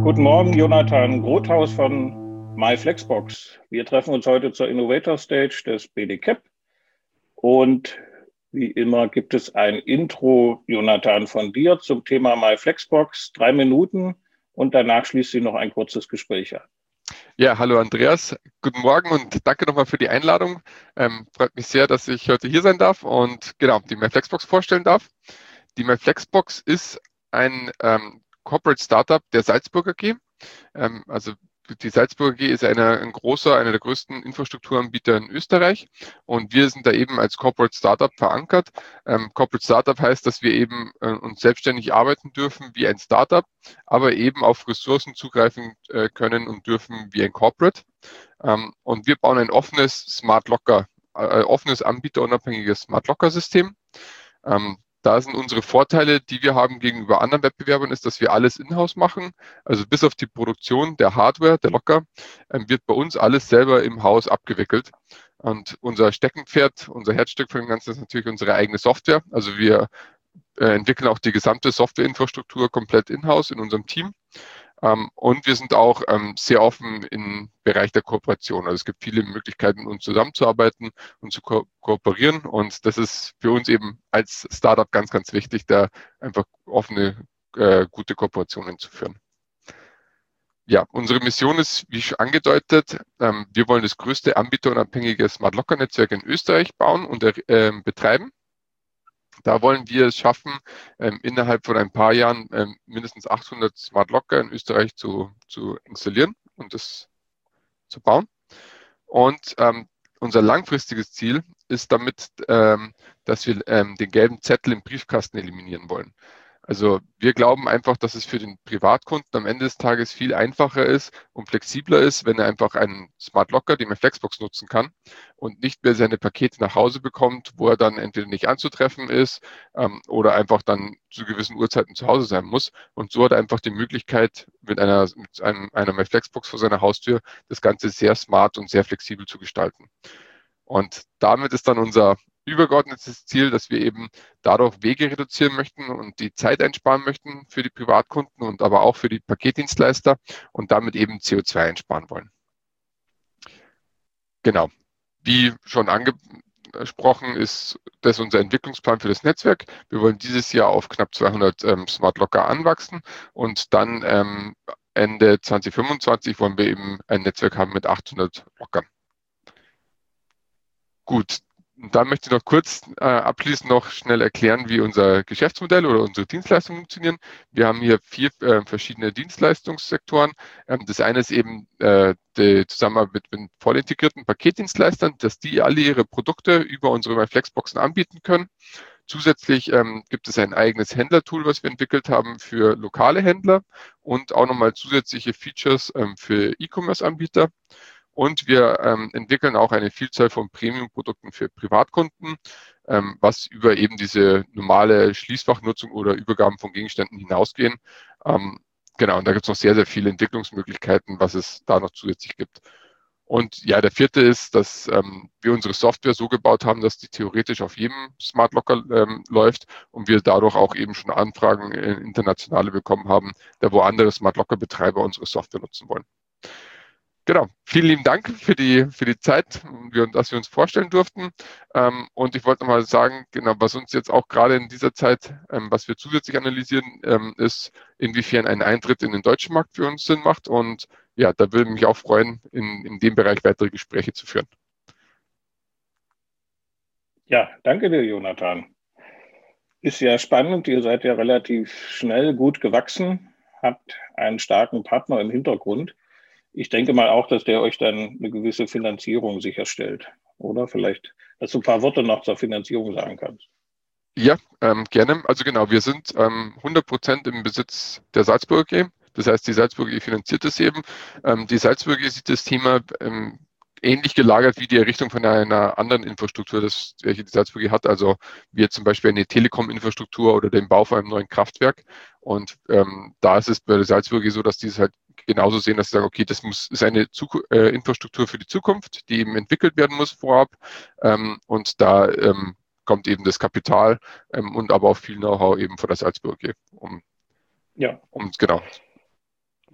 Guten Morgen, Jonathan Grothaus von MyFlexbox. Wir treffen uns heute zur Innovator Stage des BDCAP und wie immer gibt es ein Intro, Jonathan, von dir zum Thema MyFlexbox, 3 Minuten und danach schließt sie noch ein kurzes Gespräch an. Ja, hallo Andreas, guten Morgen und danke nochmal für die Einladung. Freut mich sehr, dass ich heute hier sein darf und genau die MyFlexbox vorstellen darf. Die MyFlexbox ist ein Corporate Startup der Salzburger AG. Also die Salzburger AG ist einer der größten Infrastrukturanbieter in Österreich und wir sind da eben als Corporate Startup verankert. Corporate Startup heißt, dass wir eben uns selbstständig arbeiten dürfen wie ein Startup, aber eben auf Ressourcen zugreifen können und dürfen wie ein Corporate. Und wir bauen ein offenes Smart Locker, offenes anbieterunabhängiges Smart Locker System. Da sind unsere Vorteile, die wir haben gegenüber anderen Wettbewerbern, ist, dass wir alles in-house machen. Also bis auf die Produktion der Hardware, der Locker, wird bei uns alles selber im Haus abgewickelt. Und unser Steckenpferd, unser Herzstück von dem Ganzen ist natürlich unsere eigene Software. Also wir entwickeln auch die gesamte Softwareinfrastruktur komplett in-house in unserem Team. Und wir sind auch sehr offen im Bereich der Kooperation. Also es gibt viele Möglichkeiten, uns zusammenzuarbeiten und zu kooperieren. Und das ist für uns eben als Startup ganz, ganz wichtig, da einfach offene, gute Kooperationen zu führen. Ja, unsere Mission ist, wie schon angedeutet, wir wollen das größte anbieterunabhängige Smart Locker Netzwerk in Österreich bauen und betreiben. Da wollen wir es schaffen, innerhalb von ein paar Jahren mindestens 800 Smart Locker in Österreich zu installieren und das zu bauen. Und unser langfristiges Ziel ist damit, dass wir den gelben Zettel im Briefkasten eliminieren wollen. Also wir glauben einfach, dass es für den Privatkunden am Ende des Tages viel einfacher ist und flexibler ist, wenn er einfach einen Smart Locker, den er Flexbox nutzen kann und nicht mehr seine Pakete nach Hause bekommt, wo er dann entweder nicht anzutreffen ist oder einfach dann zu gewissen Uhrzeiten zu Hause sein muss. Und so hat er einfach die Möglichkeit, einer MyFlexbox vor seiner Haustür das Ganze sehr smart und sehr flexibel zu gestalten. Und damit ist dann unser übergeordnetes Ziel, dass wir eben dadurch Wege reduzieren möchten und die Zeit einsparen möchten für die Privatkunden und aber auch für die Paketdienstleister und damit eben CO2 einsparen wollen. Genau. Wie schon angesprochen, ist das unser Entwicklungsplan für das Netzwerk. Wir wollen dieses Jahr auf knapp 200 Smart Locker anwachsen und dann Ende 2025 wollen wir eben ein Netzwerk haben mit 800 Lockern. Gut, und dann möchte ich noch kurz abschließend noch schnell erklären, wie unser Geschäftsmodell oder unsere Dienstleistungen funktionieren. Wir haben hier 4 verschiedene Dienstleistungssektoren. Das eine ist eben die Zusammenarbeit mit voll integrierten Paketdienstleistern, dass die alle ihre Produkte über unsere MyFlexboxen anbieten können. Zusätzlich gibt es ein eigenes Händlertool, was wir entwickelt haben für lokale Händler und auch nochmal zusätzliche Features für E-Commerce-Anbieter. Und wir entwickeln auch eine Vielzahl von Premium-Produkten für Privatkunden, was über eben diese normale Schließfachnutzung oder Übergaben von Gegenständen hinausgehen. Genau, und da gibt es noch sehr, sehr viele Entwicklungsmöglichkeiten, was es da noch zusätzlich gibt. Und ja, der vierte ist, dass wir unsere Software so gebaut haben, dass die theoretisch auf jedem Smart Locker läuft und wir dadurch auch eben schon Anfragen internationale bekommen haben, da wo andere Smart Locker Betreiber unsere Software nutzen wollen. Genau, vielen lieben Dank für die Zeit, dass wir uns vorstellen durften. Und ich wollte nochmal sagen, genau, was uns jetzt auch gerade in dieser Zeit, was wir zusätzlich analysieren, ist, inwiefern ein Eintritt in den deutschen Markt für uns Sinn macht. Und ja, da würde mich auch freuen, in dem Bereich weitere Gespräche zu führen. Ja, danke dir, Jonathan. Ist ja spannend, ihr seid ja relativ schnell gut gewachsen, habt einen starken Partner im Hintergrund. Ich denke mal auch, dass der euch dann eine gewisse Finanzierung sicherstellt, oder? Vielleicht, dass du ein paar Worte noch zur Finanzierung sagen kannst. Ja, gerne. Also genau, wir sind 100% im Besitz der Salzburger AG. Das heißt, die Salzburger AG finanziert es eben. Die Salzburger AG sieht das Thema ähnlich gelagert wie die Errichtung von einer anderen Infrastruktur, welche die Salzburger AG hat. Also wie zum Beispiel eine Telekom-Infrastruktur oder den Bau von einem neuen Kraftwerk. Und da ist es bei der Salzburger AG so, dass die es halt genauso sehen, dass sie sagen, okay, das ist eine Infrastruktur für die Zukunft, die eben entwickelt werden muss vorab. Und da kommt eben das Kapital und aber auch viel Know-how eben von der Salzburger AG. Ja. Genau.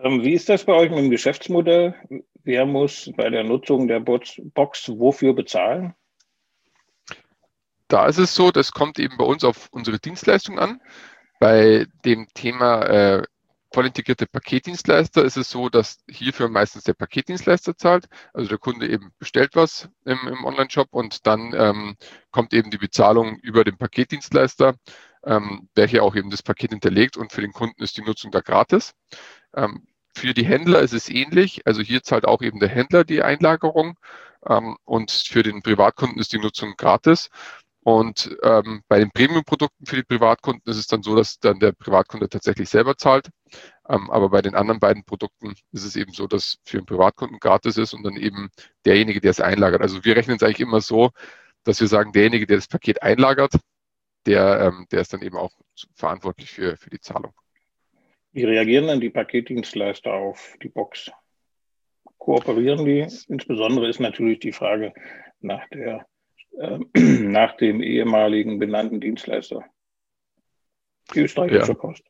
Wie ist das bei euch mit dem Geschäftsmodell? Wer muss bei der Nutzung der Box wofür bezahlen? Da ist es so, das kommt eben bei uns auf unsere Dienstleistung an. Bei dem Thema voll integrierte Paketdienstleister ist es so, dass hierfür meistens der Paketdienstleister zahlt. Also der Kunde eben bestellt was im Online-Shop und dann kommt eben die Bezahlung über den Paketdienstleister, welcher auch eben das Paket hinterlegt, und für den Kunden ist die Nutzung da gratis. Für die Händler ist es ähnlich. Also hier zahlt auch eben der Händler die Einlagerung, und für den Privatkunden ist die Nutzung gratis. Und bei den Premium-Produkten für die Privatkunden ist es dann so, dass dann der Privatkunde tatsächlich selber zahlt. Aber bei den anderen beiden Produkten ist es eben so, dass für den Privatkunden gratis ist und dann eben derjenige, der es einlagert. Also wir rechnen es eigentlich immer so, dass wir sagen, derjenige, der das Paket einlagert, der ist dann eben auch verantwortlich für die Zahlung. Wie reagieren denn die Paketdienstleister auf die Box? Kooperieren die? Insbesondere ist natürlich die Frage nach nach dem ehemaligen benannten Dienstleister, die österreichische Ja. Post.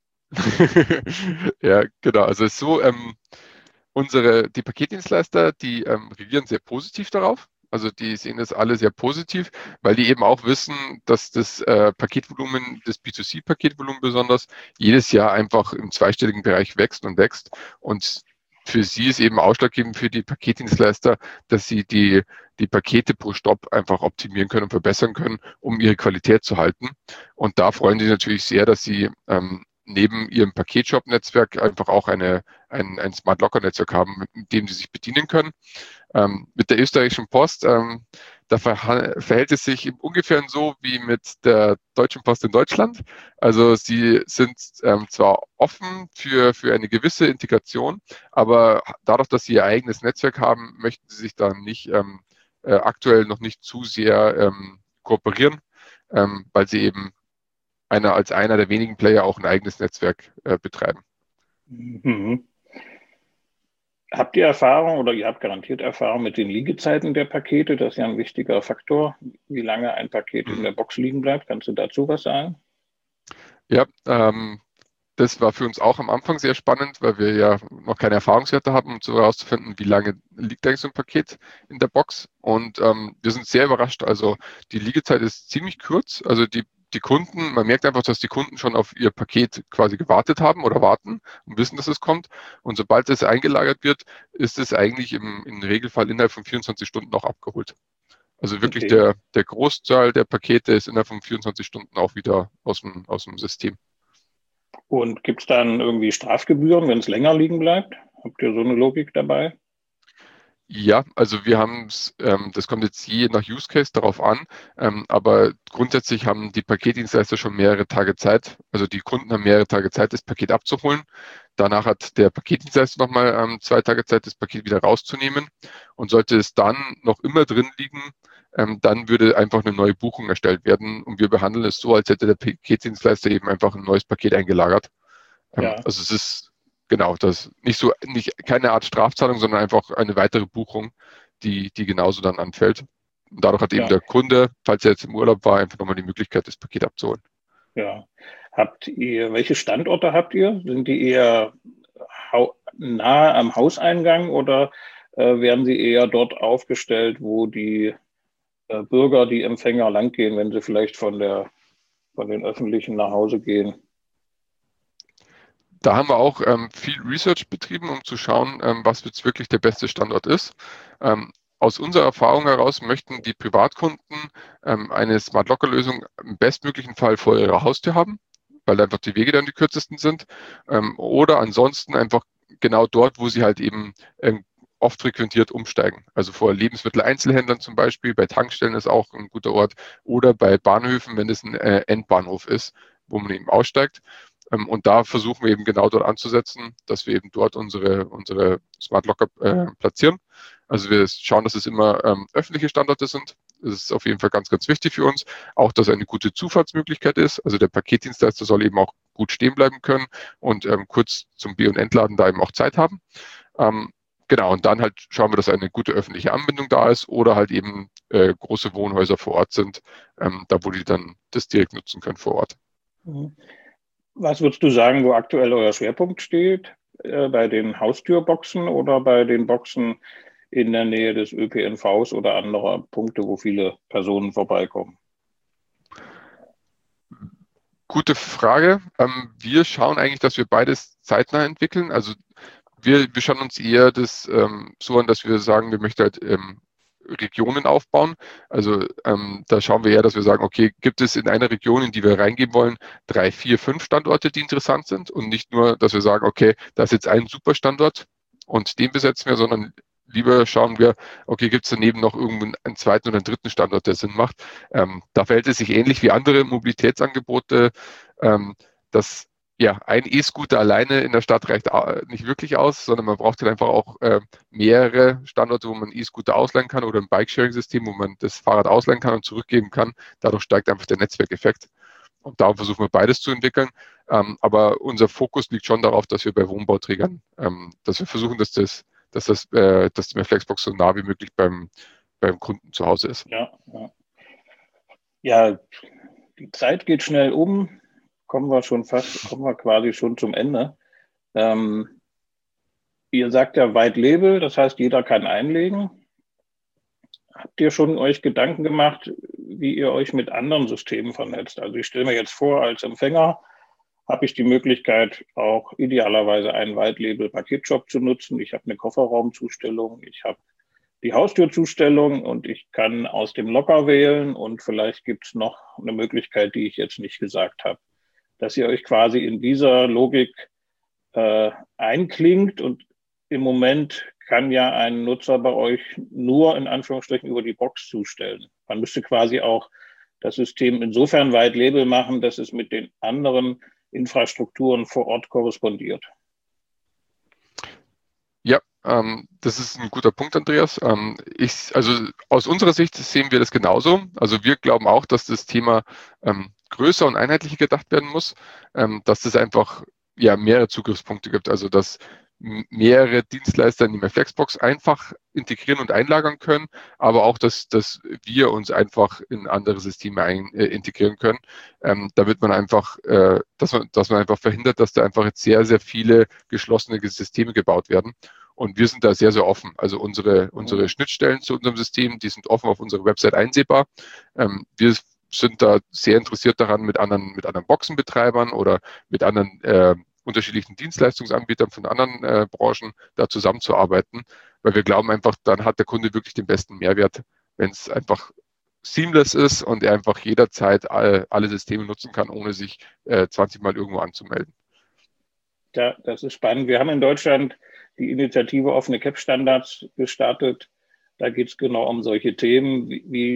Ja, genau. Also es ist so, die Paketdienstleister, die reagieren sehr positiv darauf. Also die sehen das alle sehr positiv, weil die eben auch wissen, dass das Paketvolumen, das B2C-Paketvolumen besonders, jedes Jahr einfach im zweistelligen Bereich wächst und wächst. Und für sie ist eben ausschlaggebend für die Paketdienstleister, dass sie die Pakete pro Stopp einfach optimieren können und verbessern können, um ihre Qualität zu halten. Und da freuen die natürlich sehr, dass sie neben ihrem Paketshop-Netzwerk einfach auch ein Smart Locker-Netzwerk haben, mit dem sie sich bedienen können. Mit der österreichischen Post, da verhält es sich ungefähr so wie mit der Deutschen Post in Deutschland. Also sie sind zwar offen für eine gewisse Integration, aber dadurch, dass sie ihr eigenes Netzwerk haben, möchten sie sich da nicht aktuell noch nicht zu sehr kooperieren, weil sie eben als einer der wenigen Player auch ein eigenes Netzwerk betreiben. Mhm. Habt ihr Erfahrung oder ihr habt garantiert Erfahrung mit den Liegezeiten der Pakete? Das ist ja ein wichtiger Faktor, wie lange ein Paket in der Box liegen bleibt. Kannst du dazu was sagen? Ja, das war für uns auch am Anfang sehr spannend, weil wir ja noch keine Erfahrungswerte haben, um so herauszufinden, wie lange liegt eigentlich so ein Paket in der Box. Und wir sind sehr überrascht. Also die Liegezeit ist ziemlich kurz. Also die Kunden, man merkt einfach, dass die Kunden schon auf ihr Paket quasi gewartet haben oder warten und wissen, dass es kommt. Und sobald es eingelagert wird, ist es eigentlich im Regelfall innerhalb von 24 Stunden auch abgeholt. Also wirklich Okay. der Großteil der Pakete ist innerhalb von 24 Stunden auch wieder aus dem System. Und gibt es dann irgendwie Strafgebühren, wenn es länger liegen bleibt? Habt ihr so eine Logik dabei? Ja, also wir haben es, das kommt jetzt je nach Use Case darauf an, aber grundsätzlich haben die Paketdienstleister schon mehrere Tage Zeit, also die Kunden haben mehrere Tage Zeit, das Paket abzuholen. Danach hat der Paketdienstleister nochmal 2 Tage Zeit, das Paket wieder rauszunehmen. Und sollte es dann noch immer drin liegen, dann würde einfach eine neue Buchung erstellt werden. Und wir behandeln es so, als hätte der Paketdienstleister eben einfach ein neues Paket eingelagert. Ja, Also es ist genau das keine Art Strafzahlung, sondern einfach eine weitere Buchung, die genauso dann anfällt. Und dadurch hat eben ja, der Kunde, falls er jetzt im Urlaub war, einfach nochmal die Möglichkeit, das Paket abzuholen. ja. Welche Standorte habt ihr? Sind die eher nahe am Hauseingang oder werden sie eher dort aufgestellt, wo die Bürger, die Empfänger langgehen, wenn sie vielleicht von den Öffentlichen nach Hause gehen? Da haben wir auch viel Research betrieben, um zu schauen, was jetzt wirklich der beste Standort ist. Aus unserer Erfahrung heraus möchten die Privatkunden eine Smart Locker Lösung im bestmöglichen Fall vor ihrer Haustür haben, weil einfach die Wege dann die kürzesten sind. Oder ansonsten einfach genau dort, wo sie halt eben oft frequentiert umsteigen. Also vor Lebensmitteleinzelhändlern zum Beispiel, bei Tankstellen ist auch ein guter Ort oder bei Bahnhöfen, wenn es ein Endbahnhof ist, wo man eben aussteigt. Und da versuchen wir eben genau dort anzusetzen, dass wir eben dort unsere Smart Locker platzieren. Also wir schauen, dass es immer öffentliche Standorte sind. Das ist auf jeden Fall ganz, ganz wichtig für uns. Auch, dass eine gute Zufahrtsmöglichkeit ist. Also der Paketdienstleister soll eben auch gut stehen bleiben können und kurz zum B- und Entladen da eben auch Zeit haben. Genau, und dann halt schauen wir, dass eine gute öffentliche Anbindung da ist oder halt eben große Wohnhäuser vor Ort sind, da wo die dann das direkt nutzen können vor Ort. Mhm. Was würdest du sagen, wo aktuell euer Schwerpunkt steht? bei den Haustürboxen oder bei den Boxen in der Nähe des ÖPNVs oder anderer Punkte, wo viele Personen vorbeikommen? Gute Frage. Wir schauen eigentlich, dass wir beides zeitnah entwickeln. Also wir schauen uns eher das so an, dass wir sagen, wir möchten halt Regionen aufbauen. Also da schauen wir eher, dass wir sagen, okay, gibt es in einer Region, in die wir reingehen wollen, 3, 4, 5 Standorte, die interessant sind und nicht nur, dass wir sagen, okay, da ist jetzt ein super Standort und den besetzen wir, sondern lieber schauen wir, okay, gibt es daneben noch irgendwo einen zweiten oder einen dritten Standort, der Sinn macht. Da verhält es sich ähnlich wie andere Mobilitätsangebote, dass ja, ein E-Scooter alleine in der Stadt reicht nicht wirklich aus, sondern man braucht halt einfach auch mehrere Standorte, wo man E-Scooter ausleihen kann oder ein Bike-Sharing-System, wo man das Fahrrad ausleihen kann und zurückgeben kann. Dadurch steigt einfach der Netzwerkeffekt. Und darum versuchen wir beides zu entwickeln. Aber unser Fokus liegt schon darauf, dass wir bei Wohnbauträgern, dass wir versuchen, dass die Flexbox so nah wie möglich beim Kunden zu Hause ist. Ja, die Zeit geht schnell kommen wir quasi schon zum Ende. Ihr sagt ja White Label, das heißt, jeder kann einlegen. Habt ihr schon euch Gedanken gemacht, wie ihr euch mit anderen Systemen vernetzt? Also ich stelle mir jetzt vor, als Empfänger habe ich die Möglichkeit, auch idealerweise einen White Label Paketshop zu nutzen. Ich habe eine Kofferraumzustellung, ich habe die Haustürzustellung und ich kann aus dem Locker wählen und vielleicht gibt es noch eine Möglichkeit, die ich jetzt nicht gesagt habe, dass ihr euch quasi in dieser Logik einklingt und im Moment kann ja ein Nutzer bei euch nur in Anführungsstrichen über die Box zustellen. Man müsste quasi auch das System insofern White Label machen, dass es mit den anderen Infrastrukturen vor Ort korrespondiert. Ja, das ist ein guter Punkt, Andreas. Also aus unserer Sicht sehen wir das genauso. Also wir glauben auch, dass das Thema größer und einheitlicher gedacht werden muss, dass es einfach ja mehrere Zugriffspunkte gibt. Also dass mehrere Dienstleister in die Flexbox einfach integrieren und einlagern können, aber auch, dass wir uns einfach in andere Systeme integrieren können, damit man einfach, dass man einfach verhindert, dass da einfach jetzt sehr, sehr viele geschlossene Systeme gebaut werden. Und wir sind da sehr, sehr offen. Also unsere Schnittstellen zu unserem System, die sind offen auf unserer Website einsehbar. Wir sind da sehr interessiert daran, mit anderen Boxenbetreibern oder mit anderen unterschiedlichen Dienstleistungsanbietern von anderen Branchen da zusammenzuarbeiten, weil wir glauben einfach, dann hat der Kunde wirklich den besten Mehrwert, wenn es einfach seamless ist und er einfach jederzeit alle Systeme nutzen kann, ohne sich 20 Mal irgendwo anzumelden. Ja, das ist spannend. Wir haben in Deutschland die Initiative Offene CAP-Standards gestartet. Da geht es genau um solche Themen, wie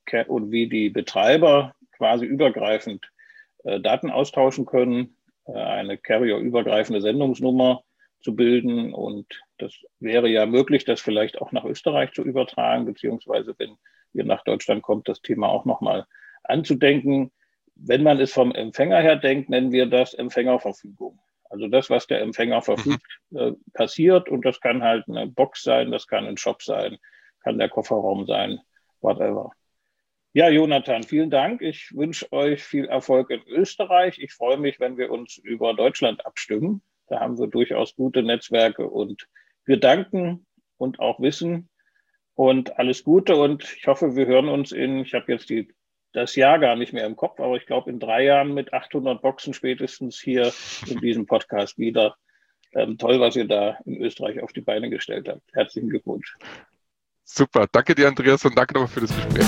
die Betreiber quasi übergreifend Daten austauschen können, eine carrier-übergreifende Sendungsnummer zu bilden. Und das wäre ja möglich, das vielleicht auch nach Österreich zu übertragen, beziehungsweise wenn ihr nach Deutschland kommt, das Thema auch nochmal anzudenken. Wenn man es vom Empfänger her denkt, nennen wir das Empfängerverfügung. Also das, was der Empfänger verfügt, passiert. Und das kann halt eine Box sein, das kann ein Shop sein, kann der Kofferraum sein, whatever. Ja, Jonathan, vielen Dank. Ich wünsche euch viel Erfolg in Österreich. Ich freue mich, wenn wir uns über Deutschland abstimmen. Da haben wir durchaus gute Netzwerke und Gedanken und auch Wissen und alles Gute. Und ich hoffe, wir hören uns ich habe jetzt das Jahr gar nicht mehr im Kopf, aber ich glaube in 3 Jahren mit 800 Boxen spätestens hier in diesem Podcast wieder. Toll, was ihr da in Österreich auf die Beine gestellt habt. Herzlichen Glückwunsch. Super, danke dir, Andreas, und danke nochmal für das Gespräch.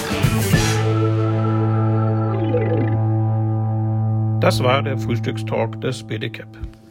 Das war der Frühstückstalk des BDCAP.